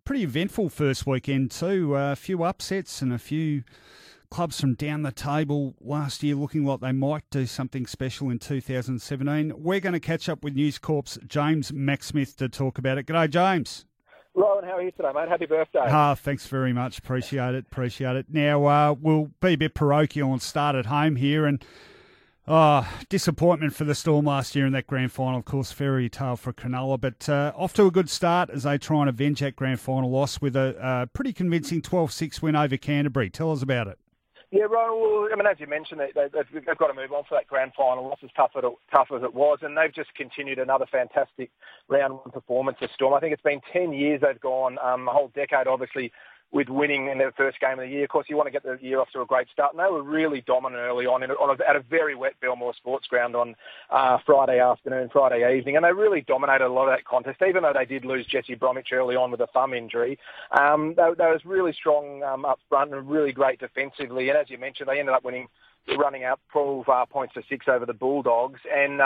pretty eventful first weekend too. A few upsets and a few clubs from down the table last year looking like they might do something special in 2017. We're going to catch up with News Corp's James Macksmith to talk about it. G'day, James. Rowan, how are you today, mate? Happy birthday. Thanks very much. Appreciate it. Now, we'll be a bit parochial and start at home here. And disappointment for the Storm last year in that grand final. Of course, fairy tale for Cronulla. But off to a good start as they try and avenge that grand final loss with a pretty convincing 12-6 win over Canterbury. Tell us about it. Yeah, Rowan, as you mentioned, they've got to move on for that grand final loss, as tough as it was, and they've just continued another fantastic round one performance of Storm. I think it's been 10 years they've gone, a whole decade, obviously, with winning in their first game of the year. Of course, you want to get the year off to a great start, and they were really dominant early on at a very wet Belmore Sports Ground on Friday evening, and they really dominated a lot of that contest, even though they did lose Jesse Bromwich early on with a thumb injury. They was really strong up front and really great defensively, and as you mentioned, they ended up running out 12 points to 6 over the Bulldogs, and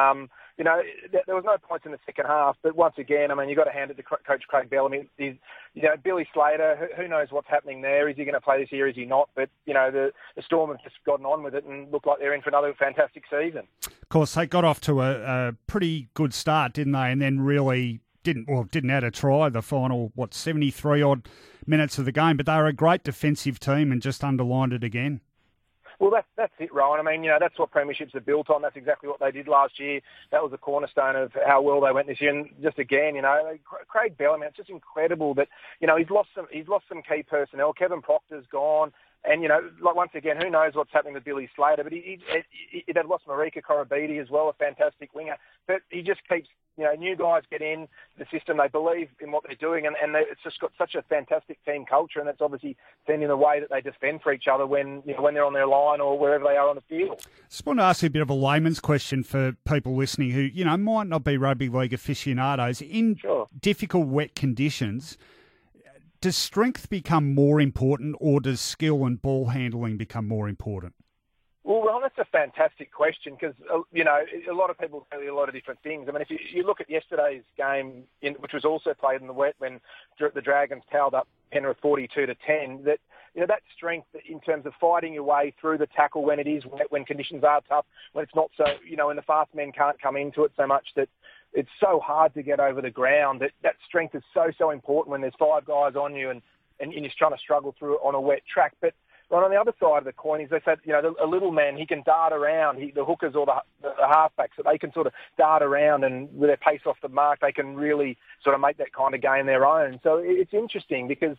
there was no points in the second half, but once again, you've got to hand it to Coach Craig Bellamy. Billy Slater, who knows what's happening there? Is he going to play this year? Is he not? But, the Storm have just gotten on with it and look like they're in for another fantastic season. Of course, they got off to a pretty good start, didn't they? And then really didn't add a try the final, 73-odd minutes of the game. But they were a great defensive team and just underlined it again. Well, that's it, Rowan. That's what premierships are built on. That's exactly what they did last year. That was the cornerstone of how well they went this year. And just again, Craig Bellamy, it's just incredible that, he's lost some key personnel. Kevin Proctor's gone. And, once again, who knows what's happening with Billy Slater, but they've lost Marika Korobidi as well, a fantastic winger. But he just keeps, new guys get in the system. They believe in what they're doing, and it's just got such a fantastic team culture, and that's obviously seen in the way that they defend for each other when they're on their line or wherever they are on the field. I just want to ask you a bit of a layman's question for people listening who, might not be rugby league aficionados. In difficult, wet conditions, does strength become more important, or does skill and ball handling become more important? Well, that's a fantastic question because, a lot of people say a lot of different things. If you look at yesterday's game, which was also played in the wet when the Dragons towed up Penrith 42-10, that strength in terms of fighting your way through the tackle when it is wet, when conditions are tough, when it's not so, when the fast men can't come into it so much that it's so hard to get over the ground, that strength is so important when there's 5 guys on you and you're trying to struggle through it on a wet track. But right on the other side of the coin is they said, a little man, he can dart around. The hookers or the halfbacks, so they can sort of dart around, and with their pace off the mark, they can really sort of make that kind of game their own. So it's interesting because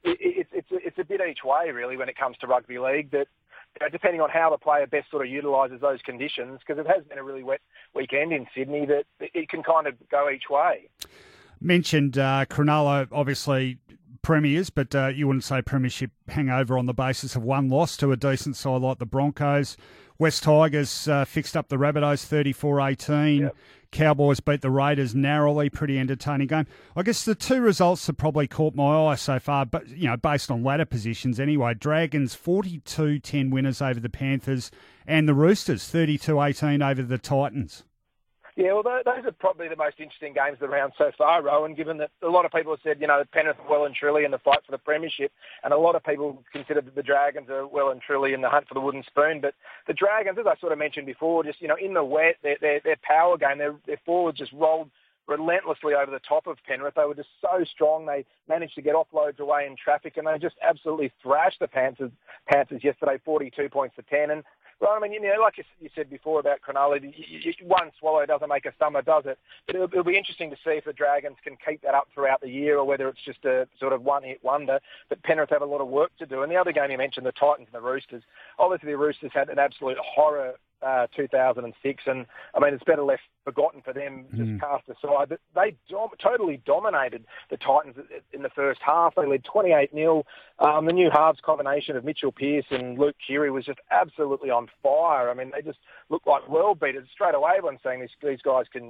it's a bit each way, really, when it comes to rugby league, that depending on how the player best sort of utilises those conditions, because it has been a really wet weekend in Sydney, that it can kind of go each way. Mentioned Cronulla, obviously premiers, but you wouldn't say premiership hangover on the basis of one loss to a decent side like the Broncos. West Tigers fixed up the Rabbitohs 34-18. Yep. Cowboys beat the Raiders narrowly, pretty entertaining game. I guess the two results that probably caught my eye so far, but based on ladder positions anyway, Dragons 42-10 winners over the Panthers, and the Roosters 32-18 over the Titans. Yeah, well, those are probably the most interesting games of the round so far, Rowan, given that a lot of people have said, Penrith are well and truly in the fight for the premiership, and a lot of people consider that the Dragons are well and truly in the hunt for the wooden spoon. But the Dragons, as I sort of mentioned before, just, in the wet, their power game, their forwards just rolled relentlessly over the top of Penrith. They were just so strong. They managed to get offloads away in traffic, and they just absolutely thrashed the Panthers yesterday, 42 points to 10. And well, like you said before about Cronulla, one swallow doesn't make a summer, does it? But it'll be interesting to see if the Dragons can keep that up throughout the year, or whether it's just a sort of one-hit wonder. But Penrith have a lot of work to do. And the other game you mentioned, the Titans and the Roosters, obviously the Roosters had an absolute horror 2006, and it's better left forgotten for them, just cast aside. But they totally dominated the Titans in the first half. They led 28-0. The new halves combination of Mitchell Pearce and Luke Keary was just absolutely on fire. They just looked like world beaters straight away when saying these guys can,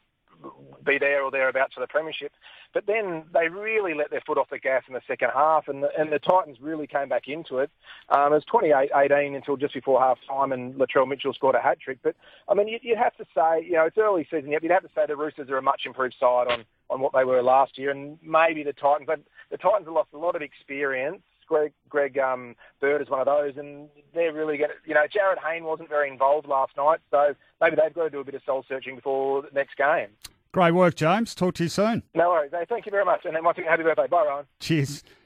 be there or thereabouts for the premiership. But then they really let their foot off the gas in the second half, and the Titans really came back into it. It was 28-18 until just before half-time, and Latrell Mitchell scored a hat-trick. But, you'd have to say, it's early season yet, you'd have to say the Roosters are a much improved side on what they were last year, and maybe the Titans, the Titans have lost a lot of experience. Greg Bird is one of those, and they're really going to, Jared Hayne wasn't very involved last night, so maybe they've got to do a bit of soul searching before the next game. Great work, James. Talk to you soon. No worries. Hey, thank you very much. And then once again, happy birthday. Bye, Ryan. Cheers.